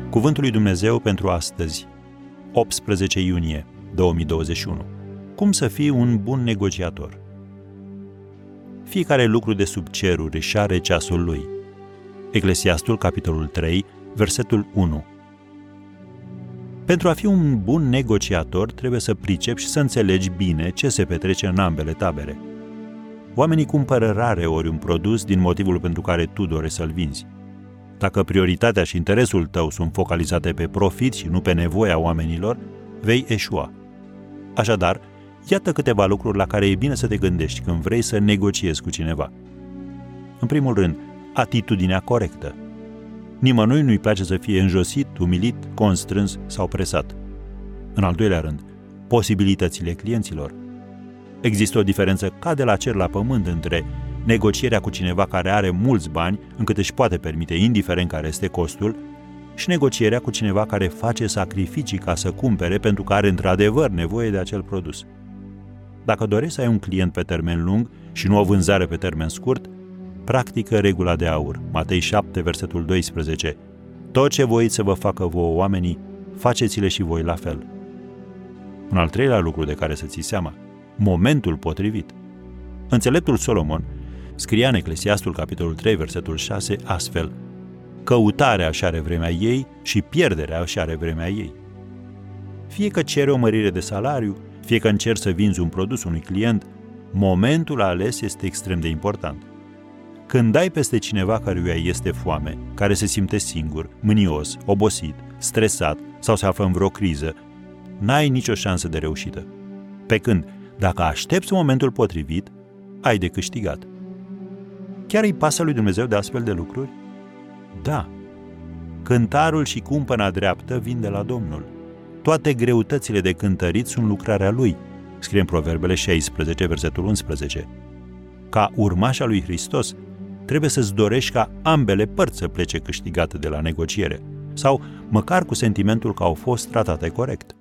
Cuvântul lui Dumnezeu pentru astăzi, 18 iunie 2021. Cum să fii un bun negociator? Fiecare lucru de sub ceruri își are ceasul lui. Eclesiastul, capitolul 3, versetul 1. Pentru a fi un bun negociator, trebuie să pricepi și să înțelegi bine ce se petrece în ambele tabere. Oamenii cumpără rareori un produs din motivul pentru care tu dorești să-l vinzi. Dacă prioritatea și interesul tău sunt focalizate pe profit și nu pe nevoia oamenilor, vei eșua. Așadar, iată câteva lucruri la care e bine să te gândești când vrei să negociezi cu cineva. În primul rând, atitudinea corectă. Nimănui nu-i place să fie înjosit, umilit, constrâns sau presat. În al doilea rând, posibilitățile clienților. Există o diferență ca de la cer la pământ între negocierea cu cineva care are mulți bani, încât își poate permite, indiferent care este costul, și negocierea cu cineva care face sacrificii ca să cumpere pentru că are într-adevăr nevoie de acel produs. Dacă dorești să ai un client pe termen lung și nu o vânzare pe termen scurt, practică regula de aur, Matei 7, versetul 12. Tot ce voiți să vă facă vouă oamenii, faceți-le și voi la fel. Un al treilea lucru de care să ții seama, momentul potrivit. Înțeleptul Solomon scria în Eclesiastul, capitolul 3, versetul 6, astfel: căutarea își are vremea ei și pierderea își are vremea ei. Fie că cere o mărire de salariu, fie că încerci să vinzi un produs unui client, momentul ales este extrem de important. Când dai peste cineva căruia este foame, care se simte singur, mânios, obosit, stresat sau se află în vreo criză, n-ai nicio șansă de reușită. Pe când, dacă aștepți momentul potrivit, ai de câștigat. Chiar îi pasă lui Dumnezeu de astfel de lucruri? Da. Cântarul și cumpăna dreaptă vin de la Domnul. Toate greutățile de cântărit sunt lucrarea Lui, scrie în Proverbele 16, versetul 11. Ca urmaș al lui Hristos, trebuie să-ți dorești ca ambele părți să plece câștigate de la negociere, sau măcar cu sentimentul că au fost tratate corect.